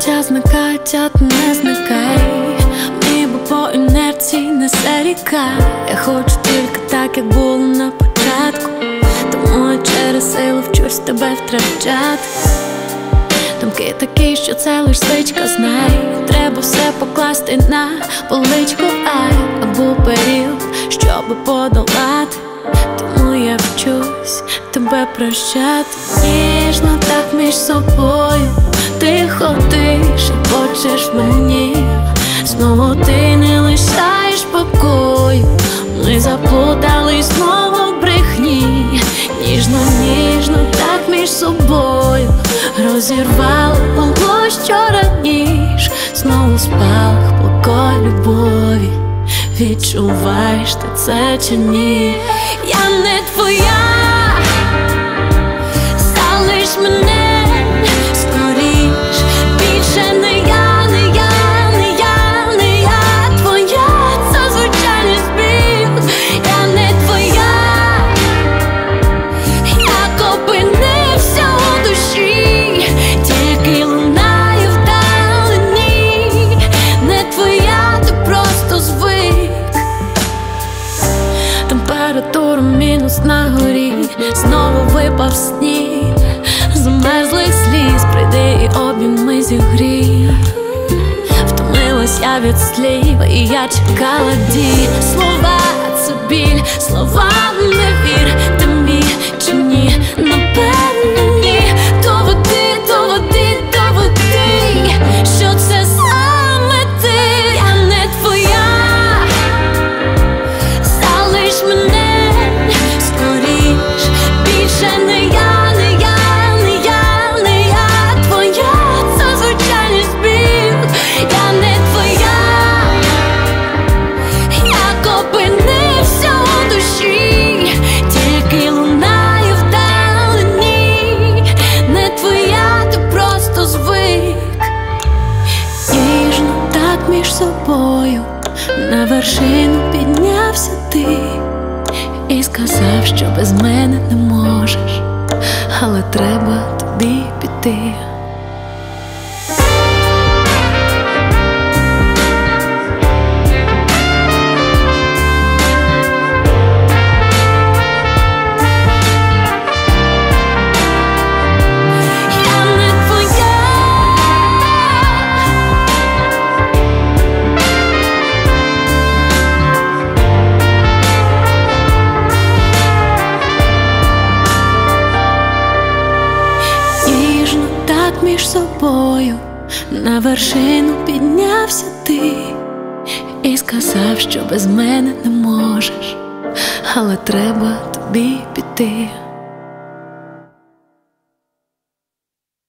Час зникають, а ти не зникай, ніби по інерції несе ріка. Я хочу тільки так, як було на початку, тому я через силу вчусь тебе втрачати. Думки такі, що це лиш звичка, знай. Треба все покласти на поличку, або період, щоби подолати. Тому я вчусь тебе прощати. Ніжно так між собою тихо ти шепочеш мені. Знову ти не лишаєш покою. Ми заплутались знову в брехні. Ніжно, ніжно так між собою розірвали було, що раніше. Знову спалах палко любові. Відчуваєш ти це чи ні? Я не твоя, залиш мене скоріш. Більше не я, не я, не я, не я твоя. Це звичайний збіг. Я не твоя, як опинився у душі, тільки лунає вдалині. Не твоя, ти просто звик. Температура мінус на горі, знову випав сніг. Замерзлих сліз, прийди і обійми зігрій. Втомилась я від слів, і я чекала дій. Слова — це біль, словам не вір. Ти міг чи ні? Напевно ні. Доведи, доведи, доведи, що це саме ти. Я не твоя, залиш мене скоріш. Більше не я, не я, не я, не я твоя. Це звичайний збіг. Я не твоя, як опинився у душі, тільки лунає вдалині. Не твоя, ти просто звик. Ніжно так між собою на вершину піднявся ти і сказав, що без мене не можеш, але треба тобі піти. Між собою на вершину піднявся ти і сказав, що без мене не можеш, але треба тобі піти.